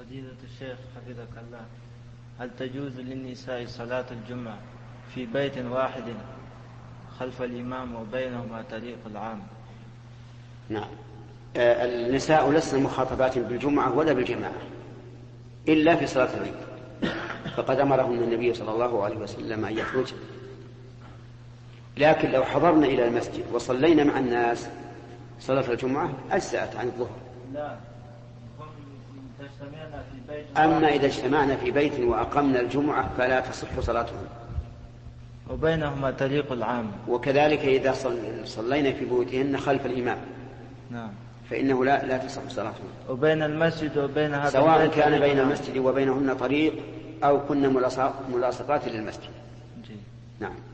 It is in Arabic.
فضيلة الشيخ حفظك الله، هل تجوز للنساء صلاة الجمعة في بيت واحد خلف الإمام وبينهما طريق العام؟ نعم. النساء لسن مخاطبات بالجمعة ولا بالجماعة إلا في صلاة العيد، فقد أمرهن النبي صلى الله عليه وسلم أن يخرج. لكن لو حضرنا إلى المسجد وصلينا مع الناس صلاة الجمعة أجزأت عن الظهر. لا، أما إذا اجتمعنا في بيت وأقمنا الجمعة فلا تصح صلاتهم، وبينهما طريق العام. وكذلك إذا صلينا في بيوتهن خلف الإمام، نعم، فإنه لا تصح صلاتهم. وبين المسجد وبين هذا سواء كان بين المسجد وبينهن طريق أو كنا ملاصقات للمسجد. جي. نعم.